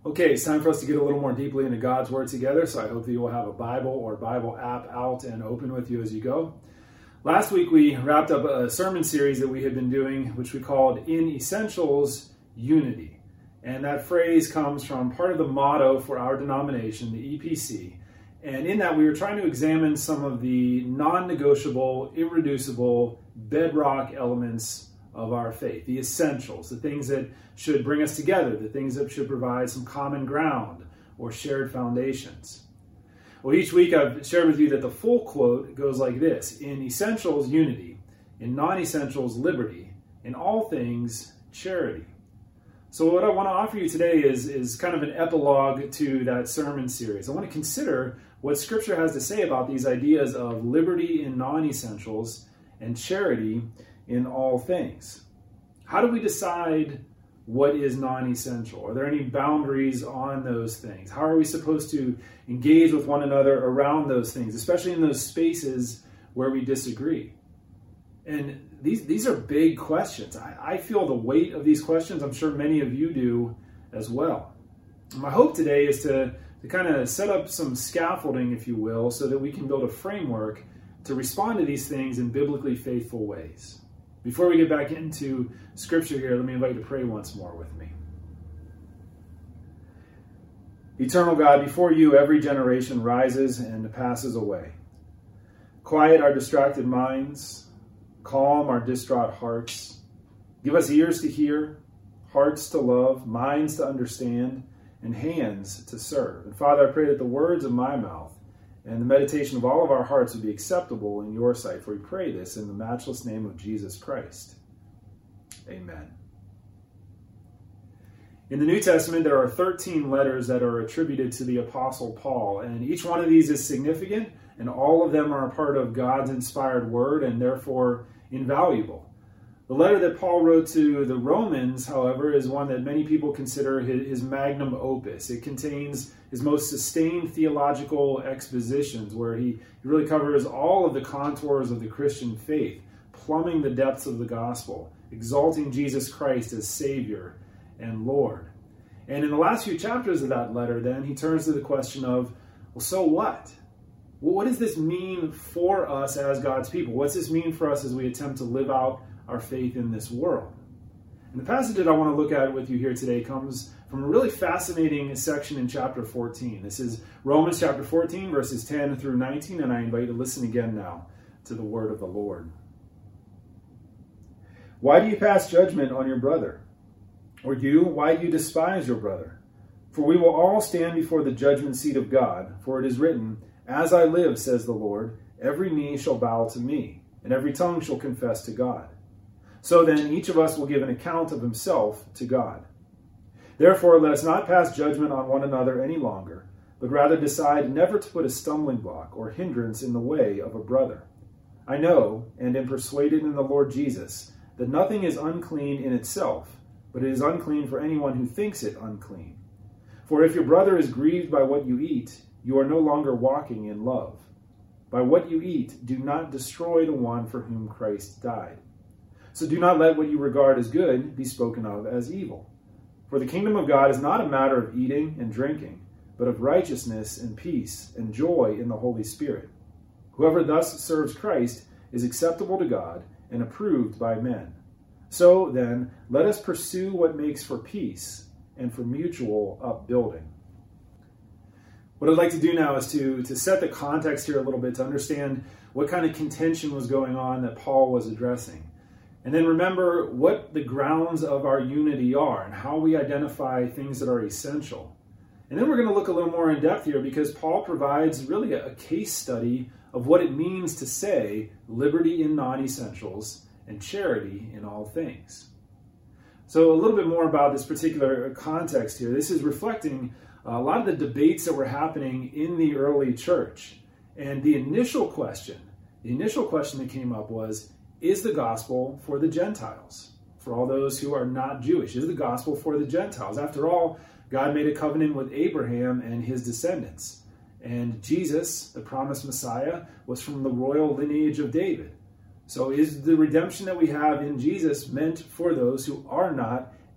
Okay, it's time for us to get a little more deeply into God's Word together, so I hope that you will have a Bible or Bible app out and open with you as you go. Last week we wrapped up a sermon series that we had been doing, which we called In Essentials, Unity. And that phrase comes from part of the motto for our denomination, the EPC. And in that we were trying to examine some of the non-negotiable, irreducible, bedrock elements of our faith, the essentials, the things that should bring us together, the things that should provide some common ground or shared foundations. Well, each week I've shared with you that the full quote goes like this: in essentials, unity; in non-essentials, liberty; in all things, charity. So what I want to offer you today is kind of an epilogue to that sermon series. I want to consider what Scripture has to say about these ideas of liberty in non-essentials and charity in all things. How do we decide what is non-essential? Are there any boundaries on those things? How are we supposed to engage with one another around those things, especially in those spaces where we disagree? And these are big questions. I feel the weight of these questions. I'm sure many of you do as well. And my hope today is to kind of set up some scaffolding, if you will, so that we can build a framework to respond to these things in biblically faithful ways. Before we get back into Scripture here, let me invite you to pray once more with me. Eternal God, before you every generation rises and passes away. Quiet our distracted minds, calm our distraught hearts. Give us ears to hear, hearts to love, minds to understand, and hands to serve. And Father, I pray that the words of my mouth and the meditation of all of our hearts would be acceptable in your sight. For we pray this in the matchless name of Jesus Christ. Amen. In the New Testament, there are 13 letters that are attributed to the Apostle Paul, and each one of these is significant, and all of them are a part of God's inspired word and therefore invaluable. The letter that Paul wrote to the Romans, however, is one that many people consider his magnum opus. It contains his most sustained theological expositions, where he really covers all of the contours of the Christian faith, plumbing the depths of the gospel, exalting Jesus Christ as Savior and Lord. And in the last few chapters of that letter, then, he turns to the question of, well, so what? Well, what does this mean for us as God's people? What's this mean for us as we attempt to live out our faith in this world? And the passage that I want to look at with you here today comes from a really fascinating section in chapter 14. This is Romans chapter 14, verses 10 through 19, and I invite you to listen again now to the word of the Lord. Why do you pass judgment on your brother? Or you, why do you despise your brother? For we will all stand before the judgment seat of God, for it is written, "As I live, says the Lord, every knee shall bow to me, and every tongue shall confess to God." So then each of us will give an account of himself to God. Therefore, let us not pass judgment on one another any longer, but rather decide never to put a stumbling block or hindrance in the way of a brother. I know, and am persuaded in the Lord Jesus, that nothing is unclean in itself, but it is unclean for anyone who thinks it unclean. For if your brother is grieved by what you eat, you are no longer walking in love. By what you eat, do not destroy the one for whom Christ died. So do not let what you regard as good be spoken of as evil. For the kingdom of God is not a matter of eating and drinking, but of righteousness and peace and joy in the Holy Spirit. Whoever thus serves Christ is acceptable to God and approved by men. So then, let us pursue what makes for peace and for mutual upbuilding. What I'd like to do now is to set the context here a little bit, to understand what kind of contention was going on that Paul was addressing. And then remember what the grounds of our unity are and how we identify things that are essential. And then we're going to look a little more in depth here, because Paul provides really a case study of what it means to say liberty in non-essentials and charity in all things. So a little bit more about this particular context here. This is reflecting a lot of the debates that were happening in the early church. And the initial question that came up was, is the gospel for the Gentiles? For all those who are not Jewish? Is the gospel for the Gentiles? After all, God made a covenant with Abraham and his descendants. And Jesus, the promised Messiah, was from the royal lineage of David. So is the redemption that we have in Jesus meant for those who are not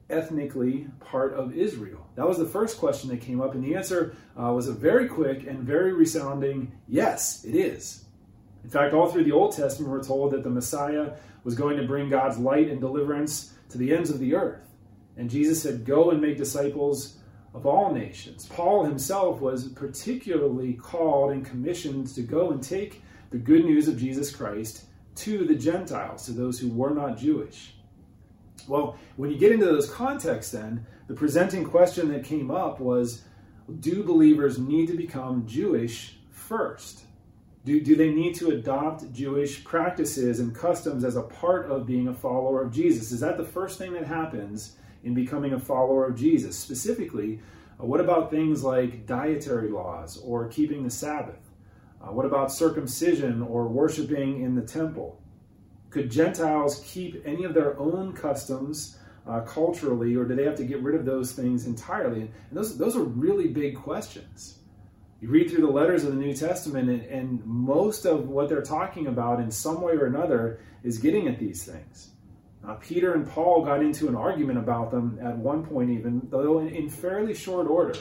ethnically part of Israel? That was the first question that came up, and the answer was a very quick and very resounding yes, it is. In fact, all through the Old Testament, we're told that the Messiah was going to bring God's light and deliverance to the ends of the earth. And Jesus said, go and make disciples of all nations. Paul himself was particularly called and commissioned to go and take the good news of Jesus Christ to the Gentiles, to those who were not Jewish. Well, when you get into those contexts then, the presenting question that came up was, do believers need to become Jewish first? Do they need to adopt Jewish practices and customs as a part of being a follower of Jesus? Is that the first thing that happens in becoming a follower of Jesus? Specifically, what about things like dietary laws or keeping the Sabbath? What about circumcision or worshiping in the temple? Could Gentiles keep any of their own customs culturally, or do they have to get rid of those things entirely? And those are really big questions. You read through the letters of the New Testament, and most of what they're talking about in some way or another is getting at these things. Peter and Paul got into an argument about them at one point even, though in fairly short order.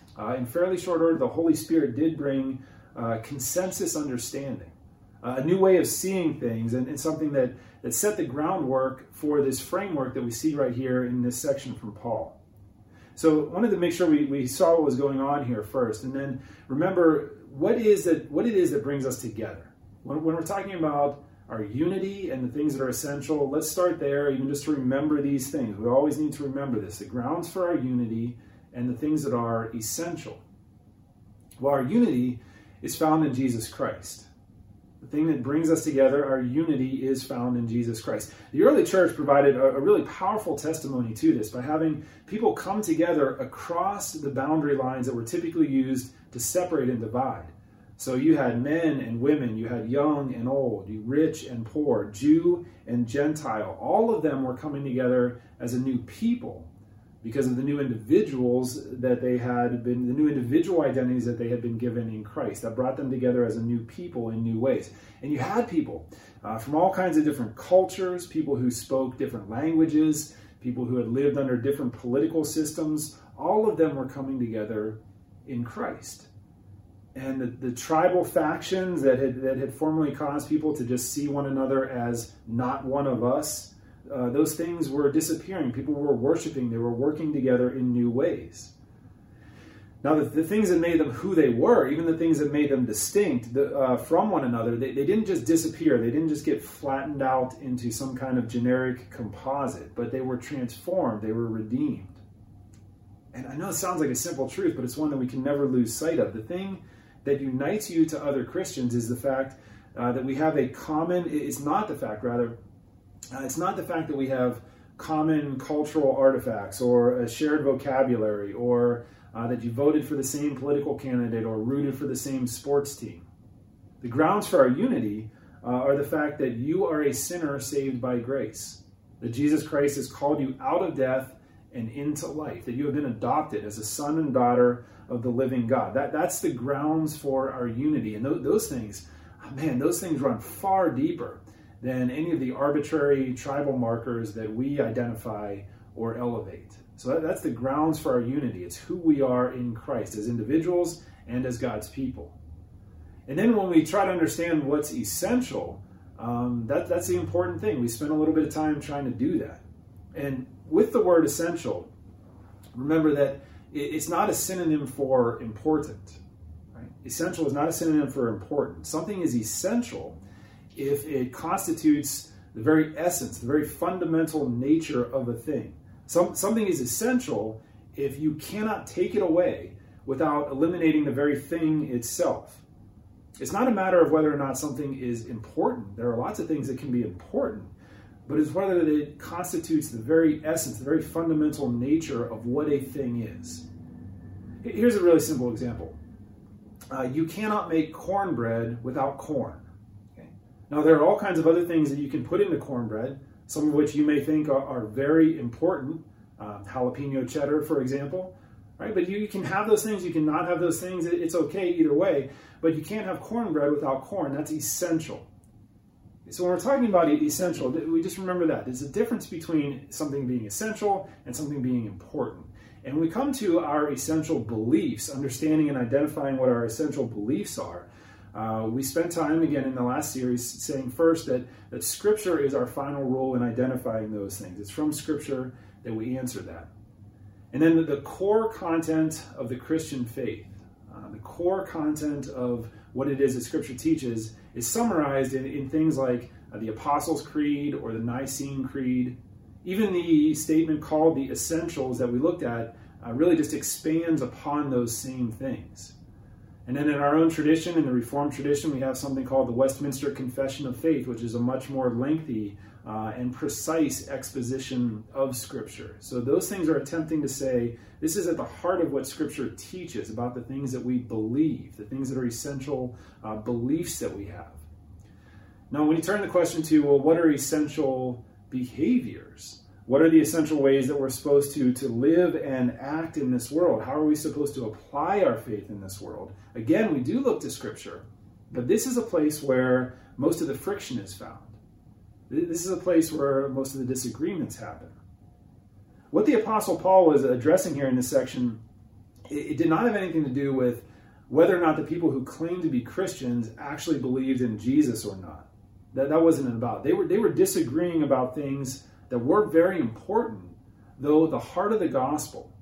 The Holy Spirit did bring consensus understanding, a new way of seeing things, and something that set the groundwork for this framework that we see right here in this section from Paul. So I wanted to make sure we saw what was going on here first, and then remember what it is that brings us together. When we're talking about our unity and the things that are essential, let's start there, even just to remember these things. We always need to remember this, the grounds for our unity and the things that are essential. Well, our unity is found in Jesus Christ. The thing that brings us together, our unity, is found in Jesus Christ. The early church provided a really powerful testimony to this by having people come together across the boundary lines that were typically used to separate and divide. So you had men and women, you had young and old, you rich and poor, Jew and Gentile. All of them were coming together as a new people because of the new individuals that they had been, the new individual identities that they had been given in Christ. That brought them together as a new people in new ways. And you had people from all kinds of different cultures, people who spoke different languages, people who had lived under different political systems. All of them were coming together in Christ. And the tribal factions that had formerly caused people to just see one another as not one of us, those things were disappearing. People were worshiping. They were working together in new ways. Now, the things that made them who they were, even the things that made them distinct from one another, they didn't just disappear. They didn't just get flattened out into some kind of generic composite, but they were transformed. They were redeemed. And I know it sounds like a simple truth, but it's one that we can never lose sight of. The thing that unites you to other Christians is the fact that we have a common, it's not the fact that we have common cultural artifacts or a shared vocabulary or that you voted for the same political candidate or rooted for the same sports team. The grounds for our unity are the fact that you are a sinner saved by grace, that Jesus Christ has called you out of death and into life, that you have been adopted as a son and daughter of the living God. That's the grounds for our unity. And those things, those things run far deeper than any of the arbitrary tribal markers that we identify or elevate. So that's the grounds for our unity. It's who we are in Christ as individuals and as God's people. And then when we try to understand what's essential, that's the important thing. We spend a little bit of time trying to do that. And with the word essential, remember that it's not a synonym for important. Right? Essential is not a synonym for important. Something is essential if it constitutes the very essence, the very fundamental nature of a thing. Something is essential if you cannot take it away without eliminating the very thing itself. It's not a matter of whether or not something is important. There are lots of things that can be important, but it's whether it constitutes the very essence, the very fundamental nature of what a thing is. Here's a really simple example. You cannot make cornbread without corn. Okay? Now, there are all kinds of other things that you can put into cornbread, some of which you may think are very important. Jalapeno cheddar, for example. Right? But you can have those things, you can not have those things. It's okay either way. But you can't have cornbread without corn. That's essential. So when we're talking about essential, we just remember that. There's a difference between something being essential and something being important. And when we come to our essential beliefs, understanding and identifying what our essential beliefs are, we spent time, again, in the last series saying first that Scripture is our final rule in identifying those things. It's from Scripture that we answer that. And then the core content of the Christian faith, the core content of what it is that Scripture teaches is summarized in things like the Apostles' Creed or the Nicene Creed. Even the statement called the Essentials that we looked at really just expands upon those same things. And then in our own tradition, in the Reformed tradition, we have something called the Westminster Confession of Faith, which is a much more lengthy and precise exposition of Scripture. So those things are attempting to say, this is at the heart of what Scripture teaches about the things that we believe, the things that are essential beliefs that we have. Now, when you turn the question to, well, what are essential behaviors? What are the essential ways that we're supposed to live and act in this world? How are we supposed to apply our faith in this world? Again, we do look to Scripture, but this is a place where most of the friction is found. This is a place where most of the disagreements happen. What the Apostle Paul was addressing here in this section, it did not have anything to do with whether or not the people who claim to be Christians actually believed in Jesus or not. That wasn't it about. They were disagreeing about things that were very important, though the heart of the gospel,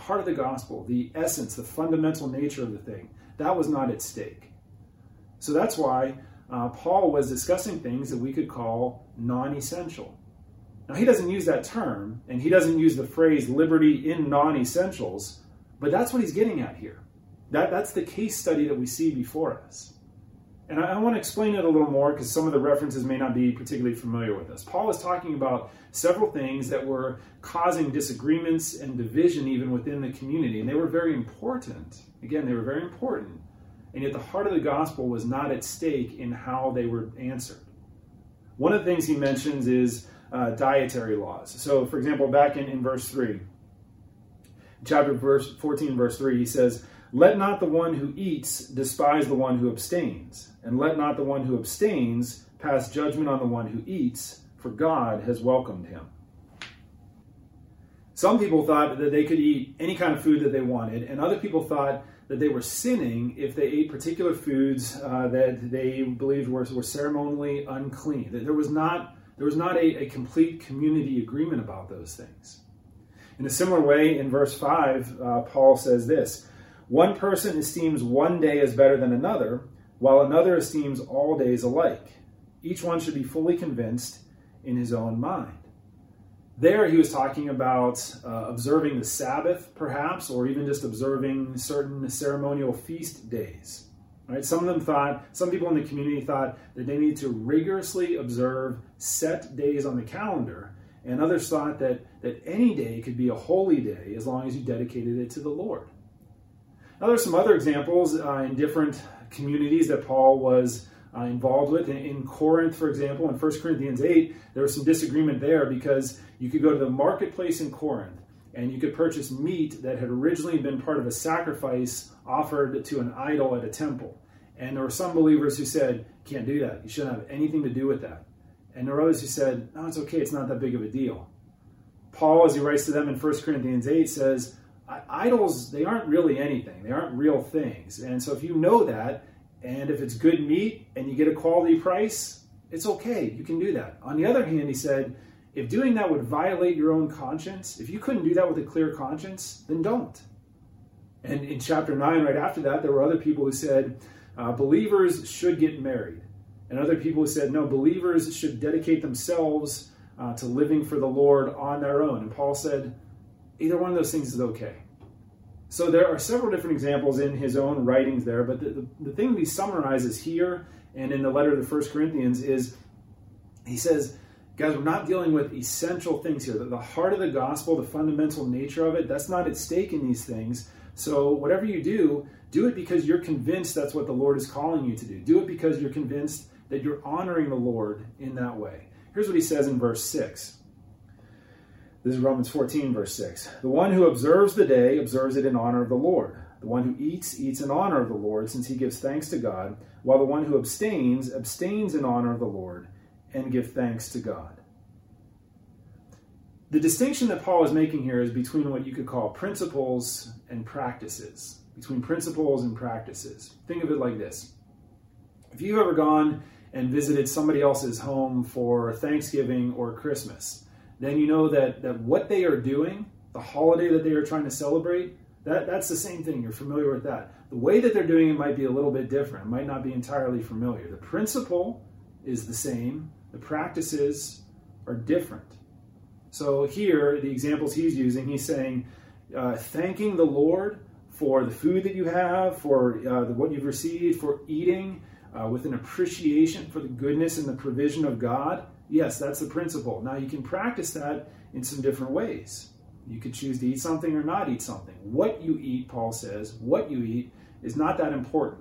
the essence, the fundamental nature of the thing, that was not at stake. So that's why Paul was discussing things that we could call non-essential. Now, he doesn't use that term, and he doesn't use the phrase liberty in non-essentials, but that's what he's getting at here. That's the case study that we see before us. And I want to explain it a little more because some of the references may not be particularly familiar with us. Paul is talking about several things that were causing disagreements and division even within the community, and they were very important. Again, they were very important. And yet the heart of the gospel was not at stake in how they were answered. One of the things he mentions is dietary laws. So, for example, back in verse 3, chapter 14, verse 3, he says, "Let not the one who eats despise the one who abstains, and let not the one who abstains pass judgment on the one who eats, for God has welcomed him." Some people thought that they could eat any kind of food that they wanted, and other people thought that they were sinning if they ate particular foods that they believed were ceremonially unclean. There was not a complete community agreement about those things. In a similar way, in verse 5, Paul says this, "One person esteems one day as better than another, while another esteems all days alike. Each one should be fully convinced in his own mind." There he was talking about observing the Sabbath, perhaps, or even just observing certain ceremonial feast days. Right? Some people in the community thought that they needed to rigorously observe set days on the calendar, and others thought that any day could be a holy day as long as you dedicated it to the Lord. Now, there's some other examples in different communities that Paul was involved with. In Corinth, for example, in 1 Corinthians 8, there was some disagreement there because you could go to the marketplace in Corinth and you could purchase meat that had originally been part of a sacrifice offered to an idol at a temple. And there were some believers who said, "You can't do that. You shouldn't have anything to do with that." And there were others who said, "No, it's okay. It's not that big of a deal." Paul, as he writes to them in 1 Corinthians 8, says, idols, they aren't really anything. They aren't real things. And so if you know that, and if it's good meat and you get a quality price, it's okay. You can do that. On the other hand, he said, if doing that would violate your own conscience, if you couldn't do that with a clear conscience, then don't. And in chapter 9, right after that, there were other people who said, believers should get married. And other people who said, no, believers should dedicate themselves to living for the Lord on their own. And Paul said, either one of those things is okay. So there are several different examples in his own writings there, but the thing that he summarizes here and in the letter to the 1 Corinthians is, he says, guys, we're not dealing with essential things here. The heart of the gospel, the fundamental nature of it, that's not at stake in these things. So whatever you do it because you're convinced that's what the Lord is calling you to do. Do it because you're convinced that you're honoring the Lord in that way. Here's what he says in verse 6. This is Romans 14, verse 6. The one who observes the day observes it in honor of the Lord. The one who eats, eats in honor of the Lord, since he gives thanks to God, while the one who abstains, abstains in honor of the Lord, and give thanks to God. The distinction that Paul is making here is between what you could call principles and practices. Between principles and practices. Think of it like this. If you've ever gone and visited somebody else's home for Thanksgiving or Christmas, then you know that what they are doing, the holiday that they are trying to celebrate, that's the same thing. You're familiar with that. The way that they're doing it might be a little bit different. It might not be entirely familiar. The principle is the same. The practices are different. So here, the examples he's using, he's saying, thanking the Lord for the food that you have, for what you've received, for eating with an appreciation for the goodness and the provision of God. Yes, that's the principle. Now, you can practice that in some different ways. You could choose to eat something or not eat something. What you eat, Paul says, what you eat is not that important.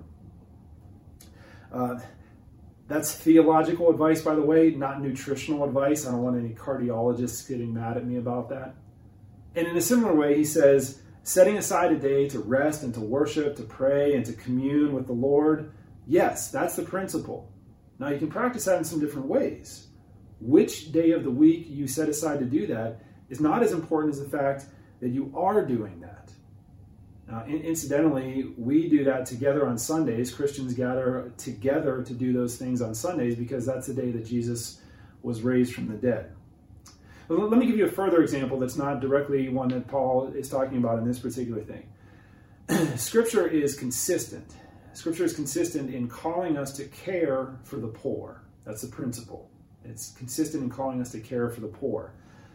That's theological advice, by the way, not nutritional advice. I don't want any cardiologists getting mad at me about that. And in a similar way, he says, setting aside a day to rest and to worship, to pray and to commune with the Lord. Yes, that's the principle. Now, you can practice that in some different ways. Which day of the week you set aside to do that is not as important as the fact that you are doing that. Now, incidentally, we do that together on Sundays. Christians gather together to do those things on Sundays because that's the day that Jesus was raised from the dead. But let me give you a further example that's not directly one that Paul is talking about in this particular thing. Scripture is consistent. Scripture is consistent in calling us to care for the poor. That's the principle. It's consistent in calling us to care for the poor.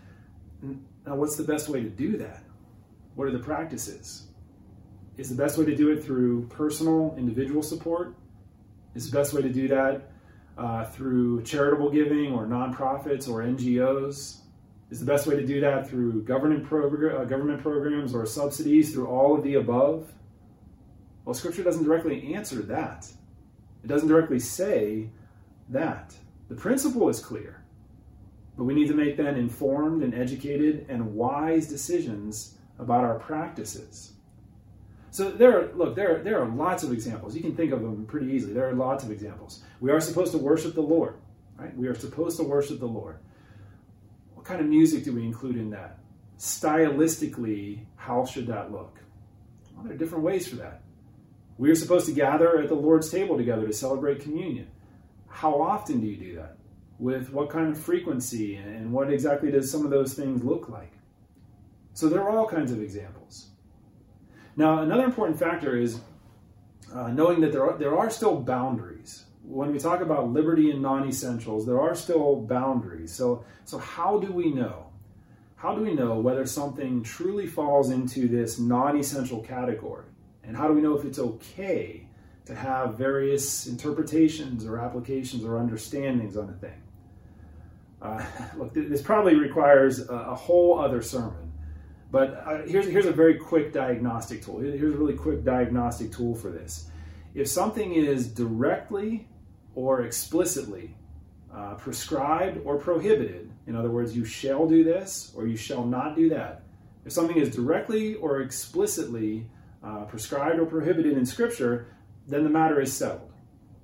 Now, what's the best way to do that? What are the practices? Is the best way to do it through personal, individual support? Is the best way to do that through charitable giving or nonprofits or NGOs? Is the best way to do that through government programs or subsidies, through all of the above? Well, Scripture doesn't directly answer that. It doesn't directly say that. The principle is clear, but we need to make then informed and educated and wise decisions about our practices. So there are lots of examples. You can think of them pretty easily. There are lots of examples. We are supposed to worship the Lord, right? We are supposed to worship the Lord. What kind of music do we include in that? Stylistically, how should that look? Well, there are different ways for that. We are supposed to gather at the Lord's table together to celebrate communion. How often do you do that? With what kind of frequency? And what exactly does some of those things look like? So there are all kinds of examples. Now, another important factor is knowing that there are still boundaries. When we talk about liberty and non-essentials, there are still boundaries. So how do we know? How do we know whether something truly falls into this non-essential category? And how do we know if it's okay to have various interpretations or applications or understandings on a thing? Look, this probably requires a whole other sermon. But here's a very quick diagnostic tool. Here's a really quick diagnostic tool for this. If something is directly or explicitly prescribed or prohibited, in other words, you shall do this or you shall not do that. If something is directly or explicitly prescribed or prohibited in Scripture, then the matter is settled.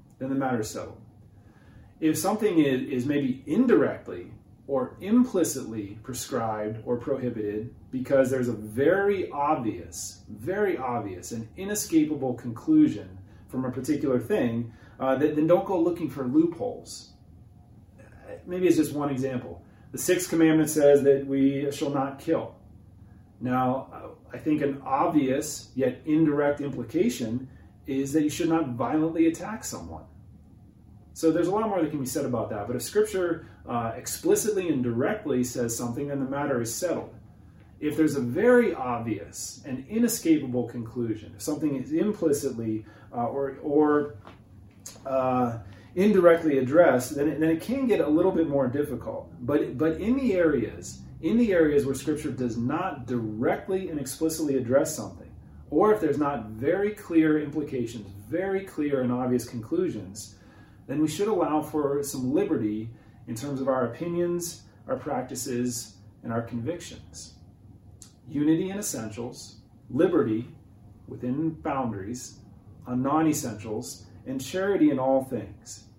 If something is maybe indirectly or implicitly prescribed or prohibited because there's a very obvious and inescapable conclusion from a particular thing, then don't go looking for loopholes. Maybe it's just one example. The sixth commandment says that we shall not kill. Now, I think an obvious yet indirect implication is that you should not violently attack someone. So there's a lot more that can be said about that. But if Scripture explicitly and directly says something, then the matter is settled. If there's a very obvious and inescapable conclusion, if something is implicitly or indirectly addressed, then it can get a little bit more difficult. But in the areas where Scripture does not directly and explicitly address something, or if there's not very clear implications, very clear and obvious conclusions, then we should allow for some liberty in terms of our opinions, our practices, and our convictions. Unity in essentials, liberty within boundaries on non-essentials, and charity in all things.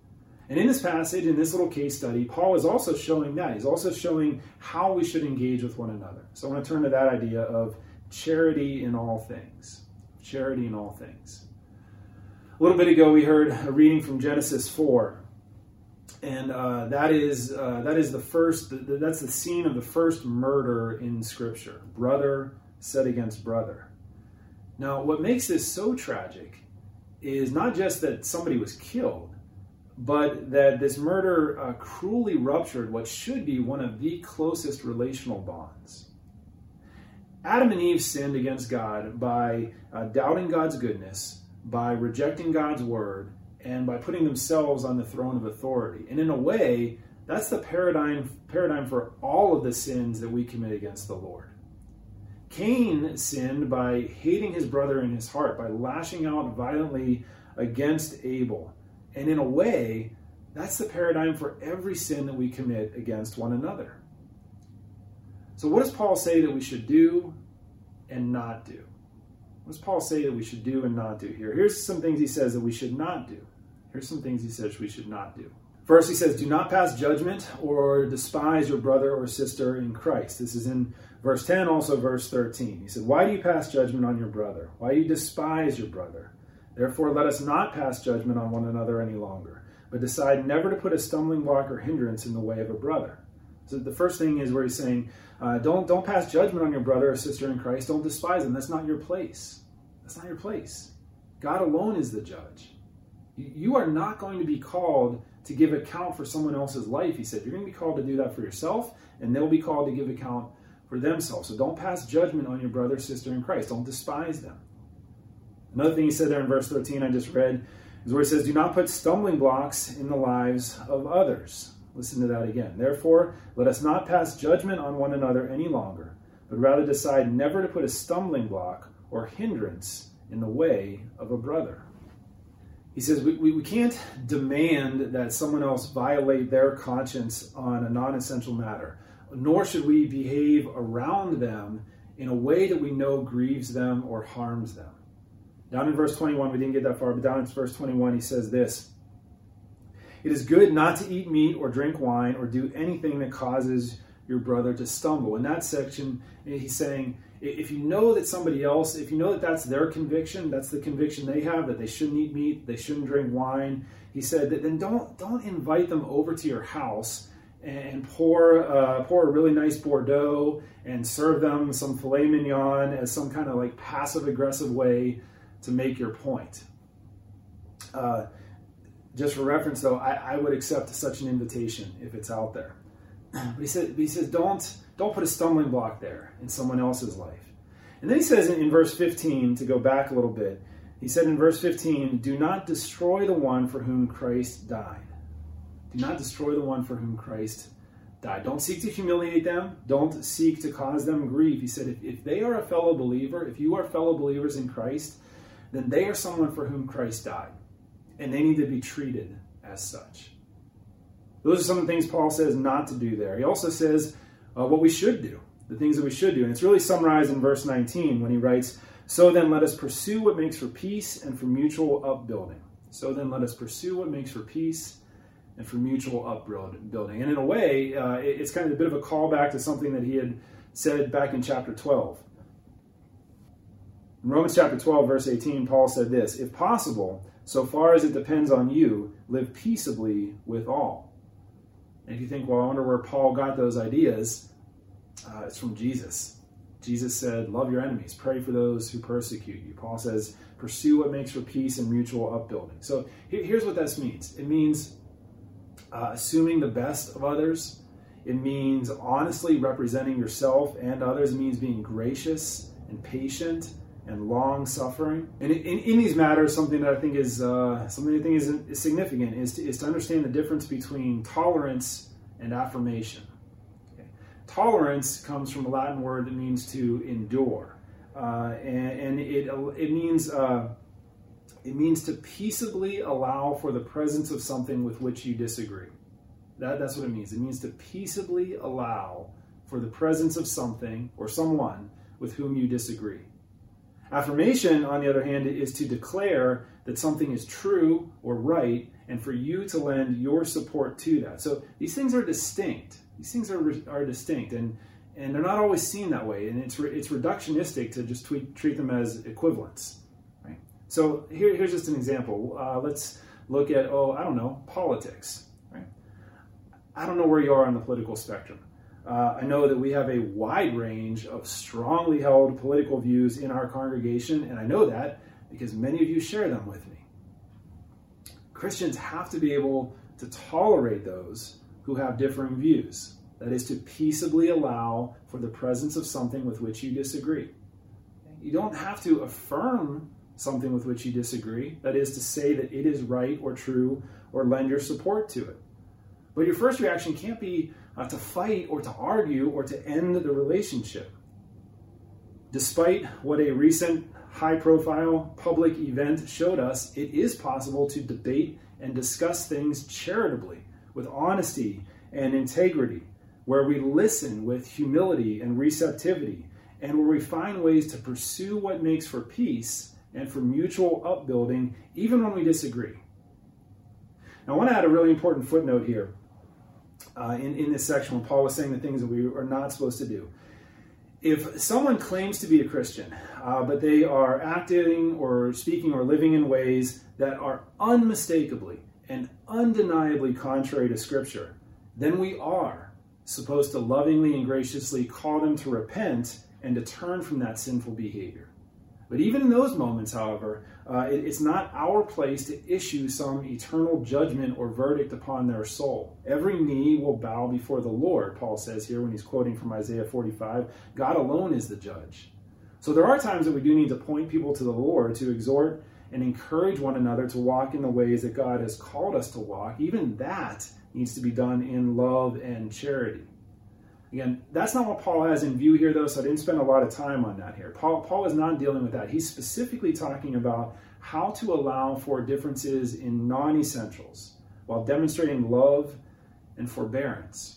And in this passage, in this little case study, Paul is also showing that. He's also showing how we should engage with one another. So I want to turn to that idea of charity in all things. Charity in all things. A little bit ago, we heard a reading from Genesis 4. And that is that's the scene of the first murder in Scripture. Brother set against brother. Now, what makes this so tragic is not just that somebody was killed, but that this murder cruelly ruptured what should be one of the closest relational bonds. Adam and Eve sinned against God by doubting God's goodness, by rejecting God's word, and by putting themselves on the throne of authority. And in a way, that's the paradigm for all of the sins that we commit against the Lord. Cain sinned by hating his brother in his heart, by lashing out violently against Abel. And in a way, that's the paradigm for every sin that we commit against one another. So what does Paul say that we should do and not do? What does Paul say that we should do and not do here? Here's some things he says that we should not do. Here's some things he says we should not do. First, he says, do not pass judgment or despise your brother or sister in Christ. This is in verse 10, also verse 13. He said, why do you pass judgment on your brother? Why do you despise your brother? Therefore, let us not pass judgment on one another any longer, but decide never to put a stumbling block or hindrance in the way of a brother. So the first thing is where he's saying, don't pass judgment on your brother or sister in Christ. Don't despise them. That's not your place. That's not your place. God alone is the judge. You are not going to be called to give account for someone else's life. He said, you're going to be called to do that for yourself, and they'll be called to give account for themselves. So don't pass judgment on your brother or sister in Christ. Don't despise them. Another thing he said there in verse 13 I just read is where he says, do not put stumbling blocks in the lives of others. Listen to that again. Therefore, let us not pass judgment on one another any longer, but rather decide never to put a stumbling block or hindrance in the way of a brother. He says we can't demand that someone else violate their conscience on a non-essential matter, nor should we behave around them in a way that we know grieves them or harms them. Down in verse 21, we didn't get that far, but down in verse 21, he says this, it is good not to eat meat or drink wine or do anything that causes your brother to stumble. In that section, he's saying, if you know that somebody else, if you know that that's their conviction, that's the conviction they have, that they shouldn't eat meat, they shouldn't drink wine, he said, that then don't invite them over to your house and pour a really nice Bordeaux and serve them some filet mignon as some kind of like passive-aggressive way to make your point. Just for reference, though, I would accept such an invitation if it's out there. But he says, don't put a stumbling block there in someone else's life. And then he says in verse 15, to go back a little bit, he said in verse 15, do not destroy the one for whom Christ died. Do not destroy the one for whom Christ died. Don't seek to humiliate them. Don't seek to cause them grief. He said, if they are a fellow believer, if you are fellow believers in Christ, then they are someone for whom Christ died. And they need to be treated as such. Those are some of the things Paul says not to do there. He also says what we should do, the things that we should do. And it's really summarized in verse 19 when he writes, so then let us pursue what makes for peace and for mutual upbuilding. So then let us pursue what makes for peace and for mutual upbuilding. And in a way, it's kind of a bit of a callback to something that he had said back in chapter 12. In Romans chapter 12, verse 18, Paul said this, if possible, so far as it depends on you, live peaceably with all. And if you think, well, I wonder where Paul got those ideas, it's from Jesus. Jesus said, love your enemies, pray for those who persecute you. Paul says, pursue what makes for peace and mutual upbuilding. So here's what this means. It means assuming the best of others. It means honestly representing yourself and others. It means being gracious and patient and long-suffering. And in these matters, something that I think is significant is to understand the difference between tolerance and affirmation. Okay. Tolerance comes from a Latin word that means to endure, and it means to peaceably allow for the presence of something with which you disagree. That's what it means. It means to peaceably allow for the presence of something or someone with whom you disagree. Affirmation, on the other hand, is to declare that something is true or right, and for you to lend your support to that. So these things are distinct. These things are distinct, and they're not always seen that way. And it's reductionistic to just treat them as equivalents. Right? So here's just an example. Let's look at politics. Right? I don't know where you are on the political spectrum. I know that we have a wide range of strongly held political views in our congregation, and I know that because many of you share them with me. Christians have to be able to tolerate those who have differing views. That is, to peaceably allow for the presence of something with which you disagree. You don't have to affirm something with which you disagree. That is, to say that it is right or true or lend your support to it. But your first reaction can't be to fight or to argue or to end the relationship. Despite what a recent high-profile public event showed us, it is possible to debate and discuss things charitably, with honesty and integrity, where we listen with humility and receptivity, and where we find ways to pursue what makes for peace and for mutual upbuilding, even when we disagree. Now, I want to add a really important footnote here in this section when Paul was saying the things that we are not supposed to do. If someone claims to be a Christian, but they are acting or speaking or living in ways that are unmistakably and undeniably contrary to Scripture, then we are supposed to lovingly and graciously call them to repent and to turn from that sinful behavior. But even in those moments, however, it's not our place to issue some eternal judgment or verdict upon their soul. Every knee will bow before the Lord, Paul says here when he's quoting from Isaiah 45. God alone is the judge. So there are times that we do need to point people to the Lord, to exhort and encourage one another to walk in the ways that God has called us to walk. Even that needs to be done in love and charity. Again, that's not what Paul has in view here, though, so I didn't spend a lot of time on that here. Paul is not dealing with that. He's specifically talking about how to allow for differences in non-essentials while demonstrating love and forbearance.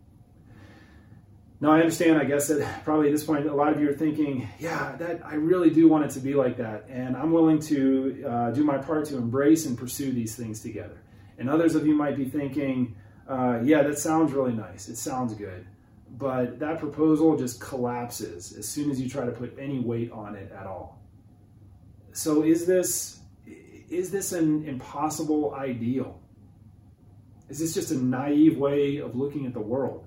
Now, I understand, I guess, that probably at this point, a lot of you are thinking, yeah, that I really do want it to be like that, and I'm willing to do my part to embrace and pursue these things together. And others of you might be thinking, yeah, that sounds really nice. It sounds good. But that proposal just collapses as soon as you try to put any weight on it at all. So is this an impossible ideal? Is this just a naive way of looking at the world?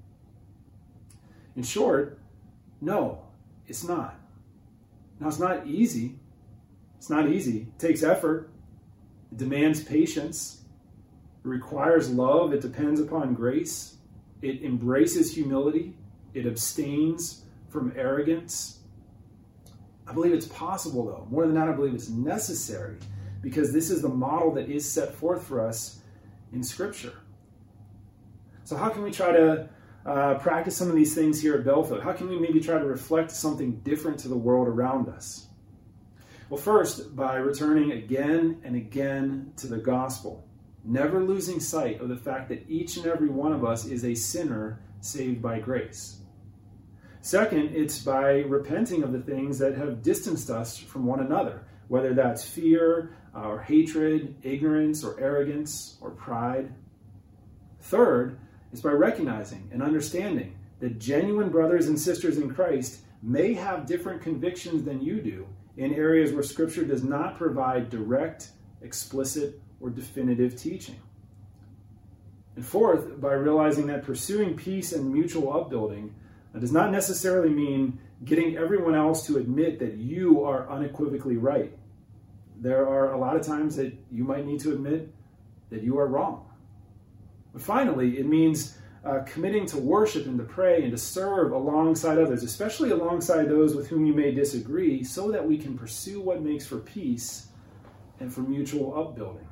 In short, no, it's not. Now, it's not easy. It's not easy. It takes effort. It demands patience. It requires love. It depends upon grace. It embraces humility. It abstains from arrogance. I believe it's possible, though. More than that, I believe it's necessary, because this is the model that is set forth for us in Scripture. So how can we try to practice some of these things here at Bellefield? How can we maybe try to reflect something different to the world around us? Well, first, by returning again and again to the gospel. Never losing sight of the fact that each and every one of us is a sinner saved by grace. Second, it's by repenting of the things that have distanced us from one another, whether that's fear or hatred, ignorance or arrogance or pride. Third, is by recognizing and understanding that genuine brothers and sisters in Christ may have different convictions than you do in areas where Scripture does not provide direct, explicit, or definitive teaching. And fourth, by realizing that pursuing peace and mutual upbuilding does not necessarily mean getting everyone else to admit that you are unequivocally right. There are a lot of times that you might need to admit that you are wrong. But finally, it means committing to worship and to pray and to serve alongside others, especially alongside those with whom you may disagree, so that we can pursue what makes for peace and for mutual upbuilding.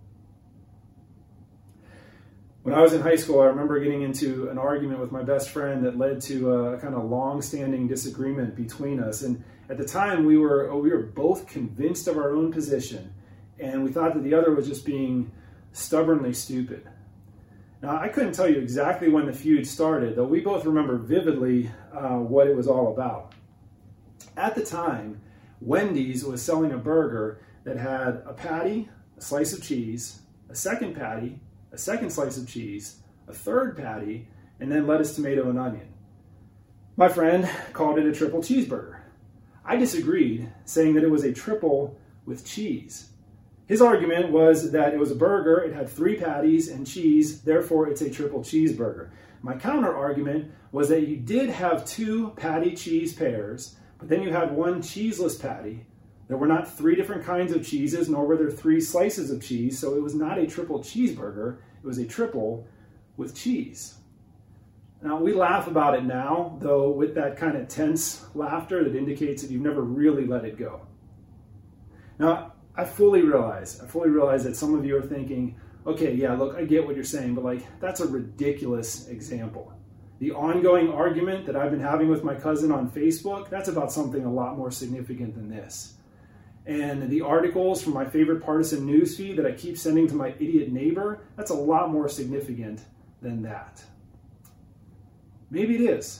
When I was in high school, I remember getting into an argument with my best friend that led to a kind of long-standing disagreement between us. And at the time, we were both convinced of our own position, and we thought that the other was just being stubbornly stupid. Now, I couldn't tell you exactly when the feud started, though we both remember vividly what it was all about. At the time, Wendy's was selling a burger that had a patty, a slice of cheese, a second patty, a second slice of cheese, a third patty, and then lettuce, tomato, and onion. My friend called it a triple cheeseburger. I disagreed, saying that it was a triple with cheese. His argument was that it was a burger, it had 3 patties and cheese, therefore it's a triple cheeseburger. My counter argument was that you did have 2 patty cheese pairs, but then you had 1 cheeseless patty. There were not 3 different kinds of cheeses, nor were there 3 slices of cheese, so it was not a triple cheeseburger, it was a triple with cheese. Now, we laugh about it now, though with that kind of tense laughter that indicates that you've never really let it go. Now, I fully realize that some of you are thinking, okay, yeah, look, I get what you're saying, but that's a ridiculous example. The ongoing argument that I've been having with my cousin on Facebook, that's about something a lot more significant than this. And the articles from my favorite partisan newsfeed that I keep sending to my idiot neighbor, that's a lot more significant than that. Maybe it is.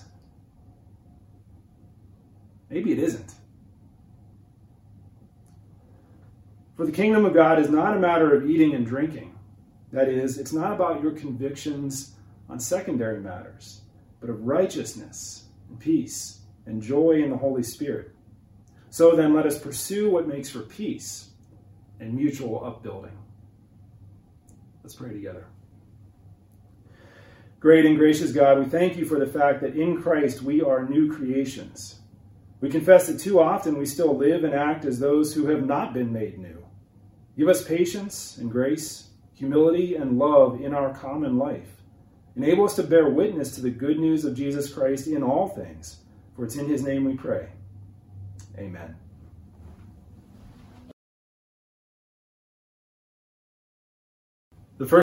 Maybe it isn't. For the kingdom of God is not a matter of eating and drinking. That is, it's not about your convictions on secondary matters, but of righteousness and peace and joy in the Holy Spirit. So then let us pursue what makes for peace and mutual upbuilding. Let's pray together. Great and gracious God, we thank you for the fact that in Christ we are new creations. We confess that too often we still live and act as those who have not been made new. Give us patience and grace, humility and love in our common life. Enable us to bear witness to the good news of Jesus Christ in all things, for it's in his name we pray. Amen. The first